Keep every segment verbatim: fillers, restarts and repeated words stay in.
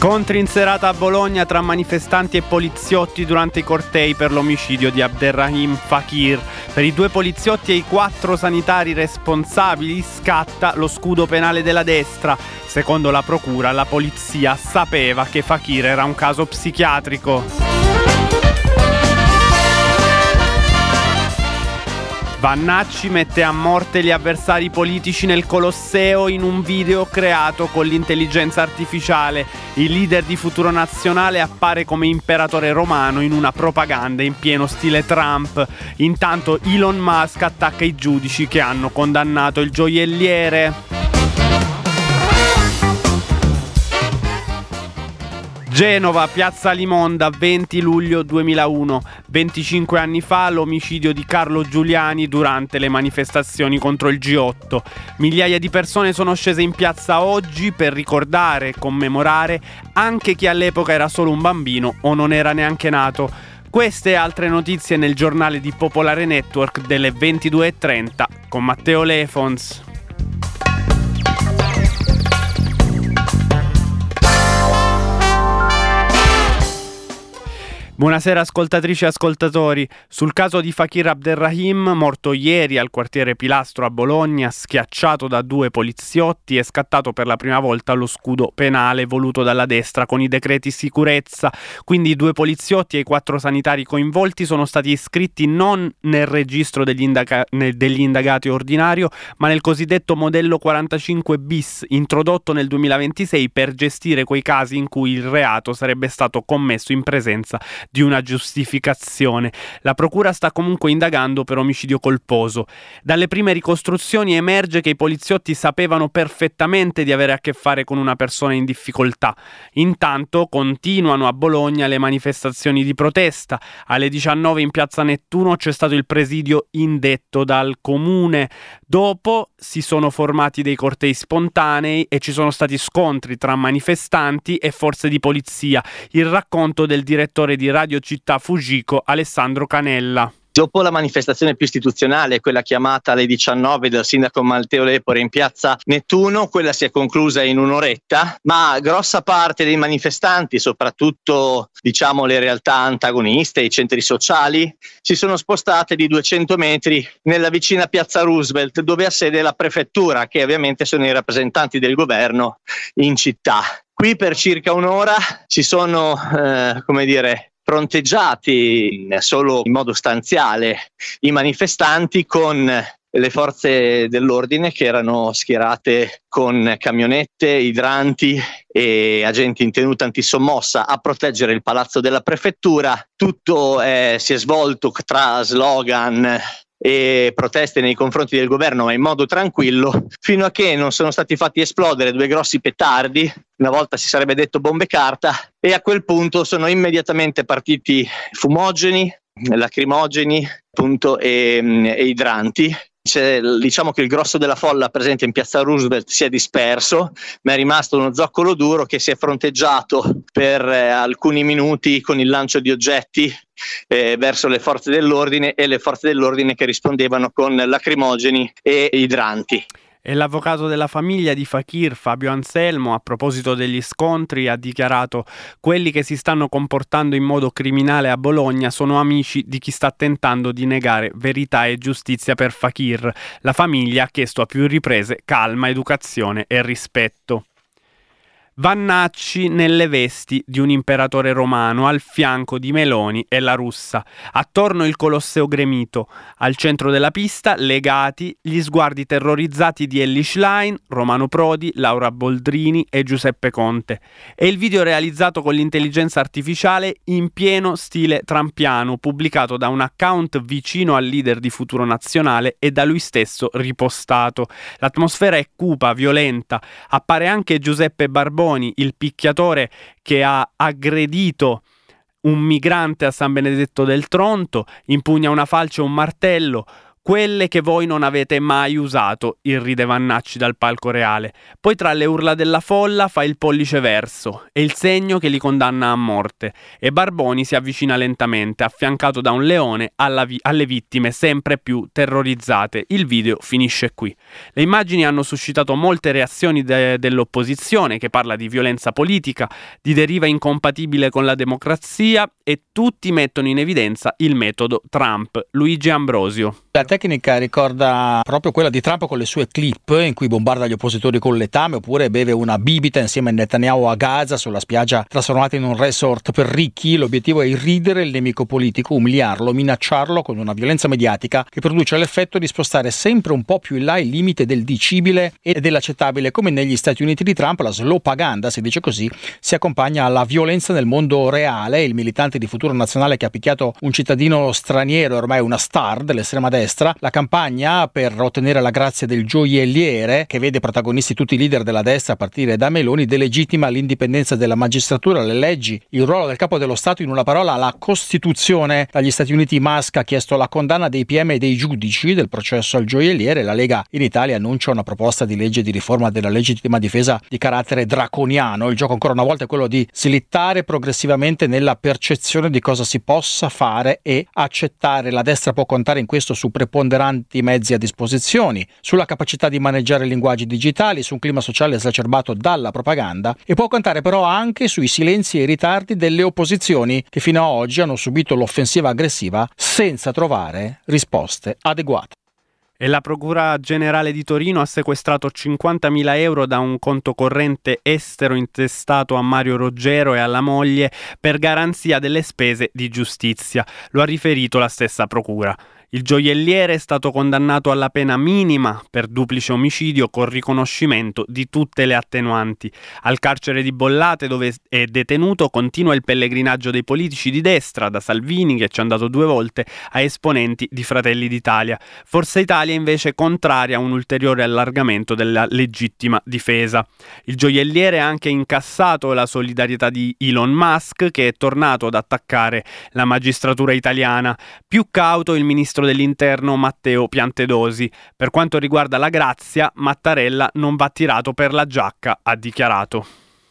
Scontri in serata a Bologna tra manifestanti e poliziotti durante i cortei per l'omicidio di Abderrahim Fakir. Per i due poliziotti e i quattro sanitari responsabili scatta lo scudo penale della destra. Secondo la procura, la polizia sapeva che Fakir era un caso psichiatrico. Vannacci mette a morte gli avversari politici nel Colosseo in un video creato con l'intelligenza artificiale. Il leader di Futuro Nazionale appare come imperatore romano in una propaganda in pieno stile Trump. Intanto Elon Musk attacca i giudici che hanno condannato il gioielliere. Genova, piazza Limonda, venti luglio duemilauno. venticinque anni fa l'omicidio di Carlo Giuliani durante le manifestazioni contro il G otto. Migliaia di persone sono scese in piazza oggi per ricordare e commemorare anche chi all'epoca era solo un bambino o non era neanche nato. Queste e altre notizie nel giornale di Popolare Network delle ventidue e trenta con Matteo Lefons. Buonasera ascoltatrici e ascoltatori. Sul caso di Fakir Abderrahim, morto ieri al quartiere Pilastro a Bologna, schiacciato da due poliziotti, è scattato per la prima volta lo scudo penale voluto dalla destra con i decreti sicurezza. Quindi i due poliziotti e i quattro sanitari coinvolti sono stati iscritti non nel registro degli, indaga- degli indagati ordinario, ma nel cosiddetto modello quarantacinque bis, introdotto nel duemilaventisei per gestire quei casi in cui il reato sarebbe stato commesso in presenza di una giustificazione. La procura sta comunque indagando per omicidio colposo. Dalle prime ricostruzioni emerge che i poliziotti sapevano perfettamente di avere a che fare con una persona in difficoltà. Intanto continuano a Bologna le manifestazioni di protesta. Alle diciannove in piazza Nettuno c'è stato il presidio indetto dal comune. Dopo si sono formati dei cortei spontanei e ci sono stati scontri tra manifestanti e forze di polizia. Il racconto del direttore di Radio Città Fujiko, Alessandro Canella. Dopo la manifestazione più istituzionale, quella chiamata alle diciannove dal sindaco Matteo Lepore in piazza Nettuno, quella si è conclusa in un'oretta, ma grossa parte dei manifestanti, soprattutto diciamo le realtà antagoniste, i centri sociali, si sono spostate di duecento metri nella vicina piazza Roosevelt, dove ha sede la prefettura, che ovviamente sono i rappresentanti del governo in città. Qui per circa un'ora si sono, eh, come dire, fronteggiati solo in modo stanziale i manifestanti con le forze dell'ordine che erano schierate con camionette, idranti e agenti in tenuta antisommossa a proteggere il palazzo della prefettura. Tutto eh, si è svolto tra slogan e proteste nei confronti del governo, ma in modo tranquillo, fino a che non sono stati fatti esplodere due grossi petardi, una volta si sarebbe detto bombe carta, e a quel punto sono immediatamente partiti fumogeni, lacrimogeni, appunto, e, e idranti. C'è, diciamo che il grosso della folla presente in piazza Roosevelt si è disperso, ma è rimasto uno zoccolo duro che si è fronteggiato per eh, alcuni minuti con il lancio di oggetti eh, verso le forze dell'ordine e le forze dell'ordine che rispondevano con lacrimogeni e idranti. E l'avvocato della famiglia di Fakir, Fabio Anselmo, a proposito degli scontri, ha dichiarato: quelli che si stanno comportando in modo criminale a Bologna sono amici di chi sta tentando di negare verità e giustizia per Fakir. La famiglia ha chiesto a più riprese calma, educazione e rispetto. Vannacci nelle vesti di un imperatore romano al fianco di Meloni e la Russa. Attorno il Colosseo gremito. Al centro della pista, legati, gli sguardi terrorizzati di Elly Schlein, Romano Prodi, Laura Boldrini e Giuseppe Conte. È il video realizzato con l'intelligenza artificiale in pieno stile trampiano, pubblicato da un account vicino al leader di Futuro Nazionale e da lui stesso ripostato. L'atmosfera è cupa, violenta. Appare anche Giuseppe Barboni, il picchiatore che ha aggredito un migrante a San Benedetto del Tronto, impugna una falce e un martello. quelle che voi non avete mai usato, irride Vannacci dal palco reale. Poi tra le urla della folla fa il pollice verso, è il segno che li condanna a morte, e Barboni si avvicina lentamente, affiancato da un leone alla vi- alle vittime sempre più terrorizzate. Il video finisce qui. Le immagini hanno suscitato molte reazioni de- dell'opposizione, che parla di violenza politica, di deriva incompatibile con la democrazia, e tutti mettono in evidenza il metodo Trump. Luigi Ambrosio. La tecnica ricorda proprio quella di Trump con le sue clip in cui bombarda gli oppositori con letame oppure beve una bibita insieme a Netanyahu a Gaza sulla spiaggia trasformata in un resort per ricchi. L'obiettivo è irridere il nemico politico, umiliarlo, minacciarlo con una violenza mediatica che produce l'effetto di spostare sempre un po' più in là il limite del dicibile e dell'accettabile. Come negli Stati Uniti di Trump, la slowpaganda, si dice così, si accompagna alla violenza nel mondo reale. Il militante di Futuro Nazionale che ha picchiato un cittadino straniero è ormai una star dell'estrema destra. La campagna per ottenere la grazia del gioielliere, che vede protagonisti tutti i leader della destra a partire da Meloni, delegittima l'indipendenza della magistratura, le leggi, il ruolo del capo dello Stato, in una parola la Costituzione. Dagli Stati Uniti Musk ha chiesto la condanna dei P M e dei giudici del processo al gioielliere. La Lega in Italia annuncia una proposta di legge di riforma della legittima difesa di carattere draconiano. Il gioco ancora una volta è quello di slittare progressivamente nella percezione di cosa si possa fare e accettare. La destra può contare in questo su preponderanti mezzi a disposizione, sulla capacità di maneggiare linguaggi digitali, su un clima sociale esacerbato dalla propaganda, e può contare però anche sui silenzi e i ritardi delle opposizioni che fino a oggi hanno subito l'offensiva aggressiva senza trovare risposte adeguate. E la Procura Generale di Torino ha sequestrato cinquantamila euro da un conto corrente estero intestato a Mario Roggero e alla moglie per garanzia delle spese di giustizia. Lo ha riferito la stessa Procura. Il gioielliere è stato condannato alla pena minima per duplice omicidio con riconoscimento di tutte le attenuanti. Al carcere di Bollate, dove è detenuto, continua il pellegrinaggio dei politici di destra, da Salvini, che ci è andato due volte, a esponenti di Fratelli d'Italia. Forza Italia invece contraria a un ulteriore allargamento della legittima difesa. Il gioielliere ha anche incassato la solidarietà di Elon Musk, che è tornato ad attaccare la magistratura italiana. Più cauto il ministro dell'Interno Matteo Piantedosi. Per quanto riguarda la grazia, Mattarella non va tirato per la giacca, ha dichiarato.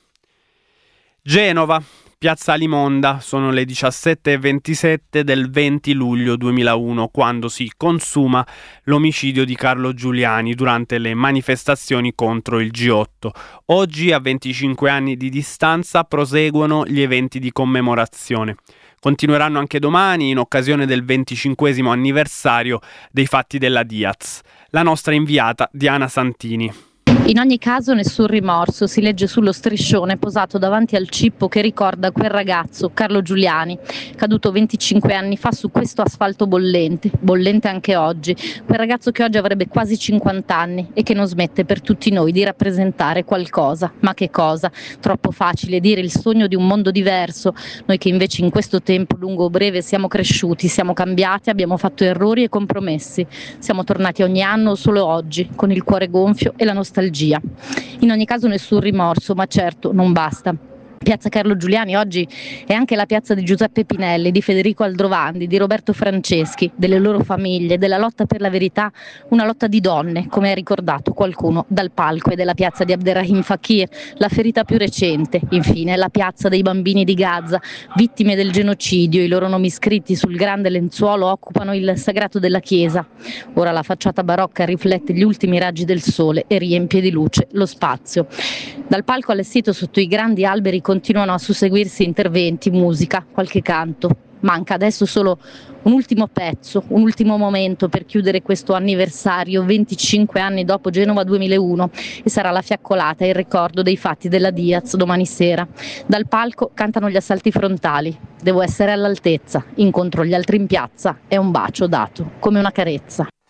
Genova, Piazza Alimonda, sono le diciassette e ventisette del venti luglio duemilauno, quando si consuma l'omicidio di Carlo Giuliani durante le manifestazioni contro il G otto. Oggi, a venticinque anni di distanza, proseguono gli eventi di commemorazione. Continueranno anche domani in occasione del venticinquesimo anniversario dei fatti della Diaz. La nostra inviata Diana Santini. In ogni caso nessun rimorso, si legge sullo striscione posato davanti al cippo che ricorda quel ragazzo, Carlo Giuliani, caduto venticinque anni fa su questo asfalto bollente, bollente anche oggi, quel ragazzo che oggi avrebbe quasi cinquanta anni e che non smette per tutti noi di rappresentare qualcosa. Ma che cosa? Troppo facile dire il sogno di un mondo diverso, noi che invece in questo tempo lungo o breve siamo cresciuti, siamo cambiati, abbiamo fatto errori e compromessi, siamo tornati ogni anno solo oggi, con il cuore gonfio e la nostalgia. In ogni caso nessun rimorso, ma certo non basta. Piazza Carlo Giuliani oggi è anche la piazza di Giuseppe Pinelli, di Federico Aldrovandi, di Roberto Franceschi, delle loro famiglie, della lotta per la verità, una lotta di donne, come ha ricordato qualcuno dal palco, e della piazza di Abderrahim Fakir, la ferita più recente. Infine la piazza dei bambini di Gaza, vittime del genocidio, i loro nomi scritti sul grande lenzuolo occupano il sagrato della chiesa. Ora la facciata barocca riflette gli ultimi raggi del sole e riempie di luce lo spazio. Dal palco allestito sotto i grandi alberi continuano a susseguirsi interventi, musica, qualche canto. Manca adesso solo un ultimo pezzo, un ultimo momento per chiudere questo anniversario, venticinque anni dopo Genova duemilauno, e sarà la fiaccolata e il ricordo dei fatti della Diaz domani sera. Dal palco cantano gli assalti frontali. Devo essere all'altezza, incontro gli altri in piazza, è un bacio dato come una carezza.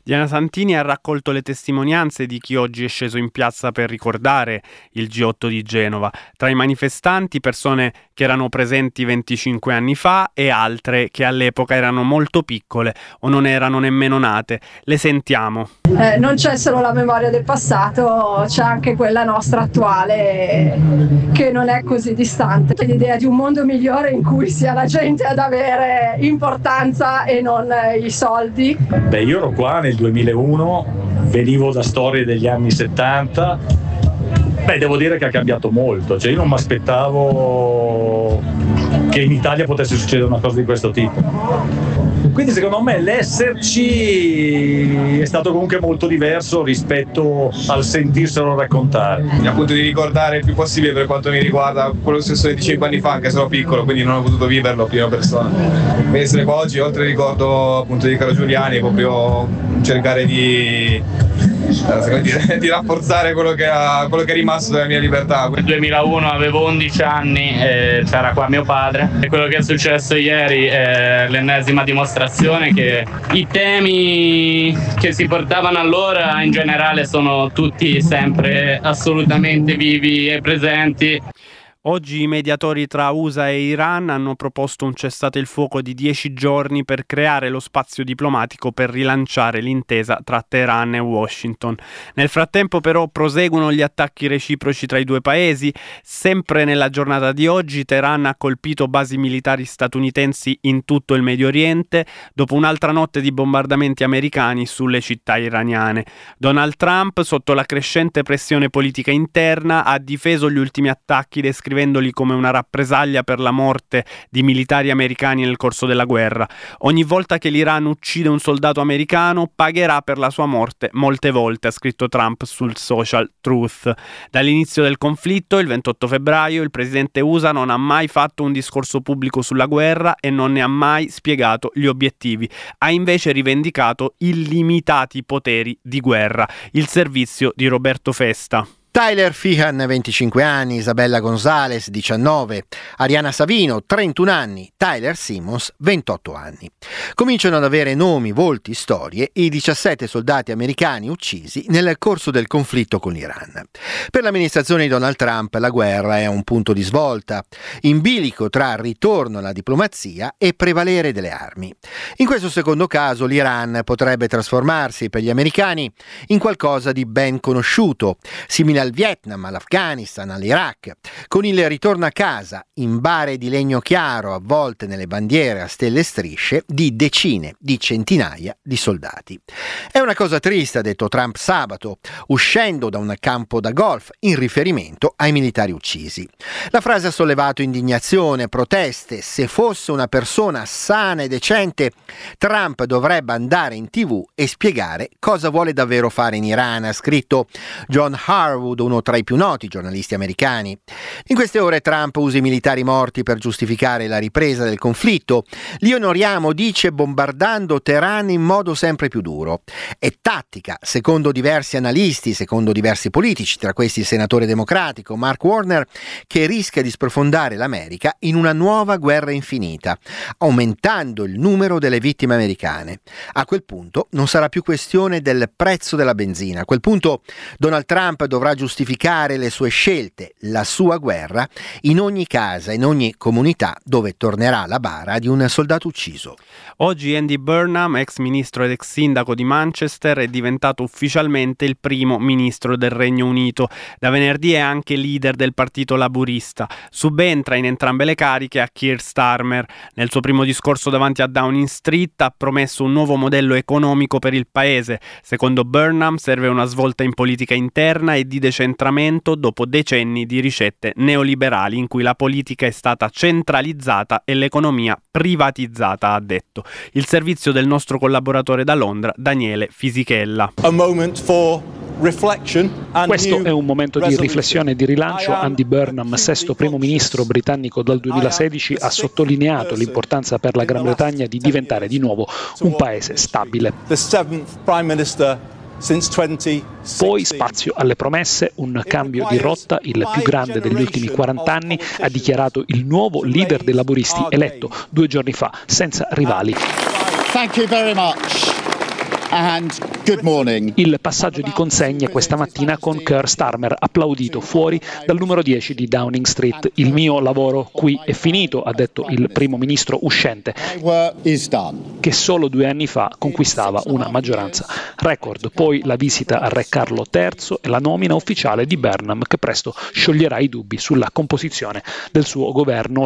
Diana Santini ha raccolto le testimonianze di chi oggi è sceso in piazza per ricordare il G otto di Genova. Tra i manifestanti persone che erano presenti venticinque anni fa e altre che all'epoca erano molto piccole o non erano nemmeno nate. Le sentiamo. Eh, non c'è solo la memoria del passato, c'è anche quella nostra attuale che non è così distante. C'è l'idea di un mondo migliore in cui sia la gente ad avere importanza e non i soldi. Beh, io ero qua nel duemilauno, venivo da storie degli anni settanta. Beh, devo dire che ha cambiato molto, cioè io non mi aspettavo che in Italia potesse succedere una cosa di questo tipo. Quindi secondo me l'esserci è stato comunque molto diverso rispetto al sentirselo raccontare. Appunto di ricordare il più possibile per quanto mi riguarda quello stesso venticinque anni fa, anche se ero piccolo, quindi non ho potuto viverlo a prima persona. Per essere qua oggi, oltre al ricordo appunto di Carlo Giuliani, proprio cercare di, di, di rafforzare quello che, ha, quello che è rimasto della mia libertà. Nel duemilauno avevo undici anni e c'era qua mio padre e quello che è successo ieri è l'ennesima dimostrazione che i temi che si portavano allora in generale sono tutti sempre assolutamente vivi e presenti. Oggi i mediatori tra U S A e Iran hanno proposto un cessate il fuoco di dieci giorni per creare lo spazio diplomatico per rilanciare l'intesa tra Teheran e Washington. Nel frattempo però proseguono gli attacchi reciproci tra i due paesi. Sempre nella giornata di oggi Teheran ha colpito basi militari statunitensi in tutto il Medio Oriente dopo un'altra notte di bombardamenti americani sulle città iraniane. Donald Trump, sotto la crescente pressione politica interna, ha difeso gli ultimi attacchi descrivendoli come una rappresaglia per la morte di militari americani nel corso della guerra. Ogni volta che l'Iran uccide un soldato americano pagherà per la sua morte molte volte, ha scritto Trump sul social Truth. Dall'inizio del conflitto, il ventotto febbraio, il presidente U S A non ha mai fatto un discorso pubblico sulla guerra e non ne ha mai spiegato gli obiettivi. Ha invece rivendicato illimitati poteri di guerra. Il servizio di Roberto Festa. Tyler Feehan, venticinque anni, Isabella Gonzalez, diciannove, Ariana Savino, trentuno anni, Tyler Simmons, ventotto anni. Cominciano ad avere nomi, volti, storie i diciassette soldati americani uccisi nel corso del conflitto con l'Iran. Per l'amministrazione di Donald Trump la guerra è un punto di svolta, in bilico tra ritorno alla diplomazia e prevalere delle armi. In questo secondo caso l'Iran potrebbe trasformarsi per gli americani in qualcosa di ben conosciuto, simile al Vietnam, all'Afghanistan, all'Iraq, con il ritorno a casa in bare di legno chiaro avvolte nelle bandiere a stelle e strisce di decine di centinaia di soldati. È una cosa triste, ha detto Trump sabato, uscendo da un campo da golf in riferimento ai militari uccisi. La frase ha sollevato indignazione, proteste. Se fosse una persona sana e decente, Trump dovrebbe andare in tivù e spiegare cosa vuole davvero fare in Iran, ha scritto John Harwood, uno tra i più noti giornalisti americani. In queste ore Trump usa i militari morti per giustificare la ripresa del conflitto. Li onoriamo, dice, bombardando Teheran in modo sempre più duro. È tattica, secondo diversi analisti, secondo diversi politici, tra questi il senatore democratico Mark Warner, che rischia di sprofondare l'America in una nuova guerra infinita, aumentando il numero delle vittime americane. A quel punto non sarà più questione del prezzo della benzina. A quel punto Donald Trump dovrà giustificare le sue scelte, la sua guerra, in ogni casa, in ogni comunità dove tornerà la bara di un soldato ucciso. Oggi Andy Burnham, ex ministro ed ex sindaco di Manchester, è diventato ufficialmente il primo ministro del Regno Unito. Da venerdì è anche leader del partito laburista. Subentra in entrambe le cariche a Keir Starmer. Nel suo primo discorso davanti a Downing Street ha promesso un nuovo modello economico per il paese. Secondo Burnham serve una svolta in politica interna e di decentramento dopo decenni di ricette neoliberali in cui la politica è stata centralizzata e l'economia privatizzata, ha detto. Il servizio del nostro collaboratore da Londra, Daniele Fisichella. A moment for Questo è un momento di riflessione e di rilancio. Andy Burnham, sesto primo ministro britannico dal duemilasedici, ha sottolineato l'importanza per la Gran Bretagna di diventare di nuovo un paese stabile. Poi spazio alle promesse, un cambio di rotta, il più grande degli ultimi quaranta anni, ha dichiarato il nuovo leader dei laburisti eletto due giorni fa, senza rivali. Thank you very much. and good morning. Il passaggio di consegne questa mattina con Keir Starmer, applaudito fuori dal numero dieci di Downing Street. Il mio lavoro qui è finito, ha detto il primo ministro uscente, che solo due anni fa conquistava una maggioranza record. Poi la visita a Re Carlo terzo e la nomina ufficiale di Burnham, che presto scioglierà i dubbi sulla composizione del suo governo.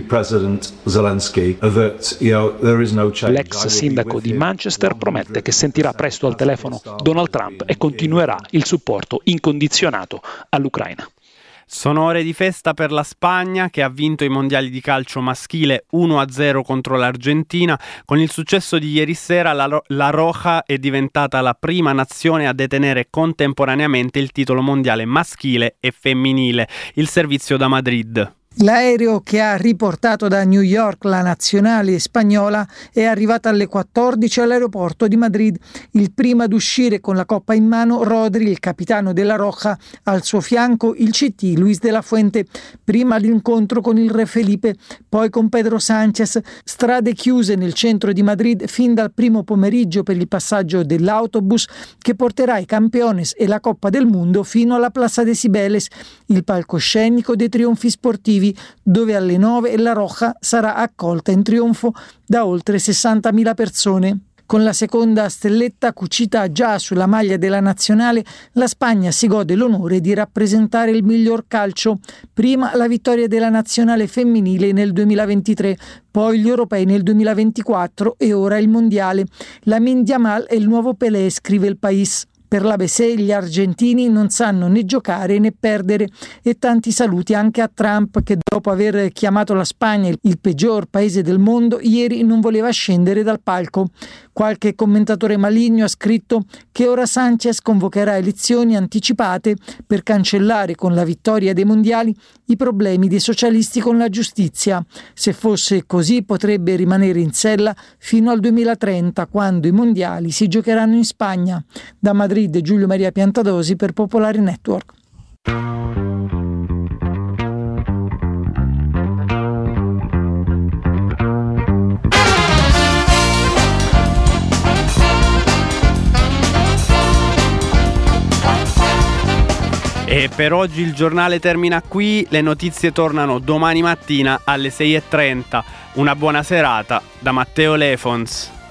L'ex sindaco di Manchester promette che sentirà presto al telefono Donald Trump e continuerà il supporto incondizionato all'Ucraina. Sono ore di festa per la Spagna, che ha vinto i mondiali di calcio maschile uno a zero contro l'Argentina. Con il successo di ieri sera la, la Roja è diventata la prima nazione a detenere contemporaneamente il titolo mondiale maschile e femminile. Il servizio da Madrid. L'aereo che ha riportato da New York la nazionale spagnola è arrivato alle quattordici all'aeroporto di Madrid. Il primo ad uscire con la coppa in mano, Rodri, il capitano della Roja, al suo fianco il C T Luis de la Fuente. Prima l'incontro con il re Felipe, poi con Pedro Sánchez. Strade chiuse nel centro di Madrid fin dal primo pomeriggio per il passaggio dell'autobus che porterà i Campeones e la Coppa del Mondo fino alla Plaza de Cibeles, il palcoscenico dei trionfi sportivi, dove alle nove la Roja sarà accolta in trionfo da oltre sessantamila persone. Con la seconda stelletta cucita già sulla maglia della nazionale, la Spagna si gode l'onore di rappresentare il miglior calcio. Prima la vittoria della nazionale femminile nel duemilaventitré, poi gli europei nel duemilaventiquattro e ora il mondiale. Lamine Yamal è il nuovo Pelé, scrive il País. Per l'A B C gli argentini non sanno né giocare né perdere, e tanti saluti anche a Trump, che dopo aver chiamato la Spagna il peggior paese del mondo, ieri non voleva scendere dal palco. Qualche commentatore maligno ha scritto che ora Sánchez convocherà elezioni anticipate per cancellare con la vittoria dei mondiali i problemi dei socialisti con la giustizia. Se fosse così potrebbe rimanere in sella fino al duemilatrenta, quando i mondiali si giocheranno in Spagna. Da Madrid Giulio Maria Piantadosi per Popolare Network. E per oggi il giornale termina qui, le notizie tornano domani mattina alle sei e trenta. Una buona serata da Matteo Lefons.